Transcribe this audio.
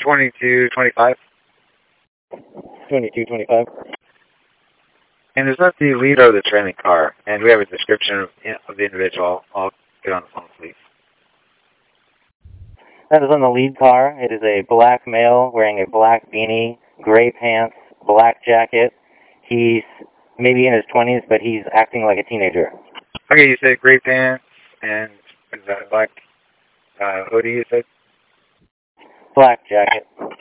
2225. 2225. And is that the lead or the trailing car? And we have a description of the individual. I'll get on the phone, please. That is on the lead car. It is a black male wearing a black beanie, gray pants, black jacket. He's maybe in his 20s, but he's acting like a teenager. Okay, you said gray pants and is that a black hoodie, you said? Black jacket.